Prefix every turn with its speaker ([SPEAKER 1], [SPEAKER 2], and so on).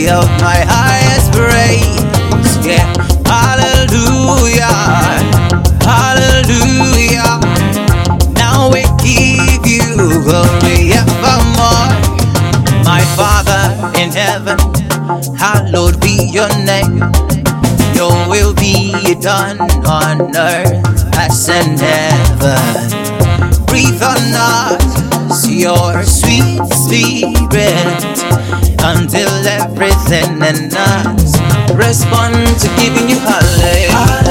[SPEAKER 1] of my highest praise. Yeah, hallelujah, hallelujah. Now we give you glory evermore. My Father in heaven, hallowed be your name. Your will be done on earth as in heaven. Breathe on us your sweet spirit until everything in us respond to giving you hallelujah.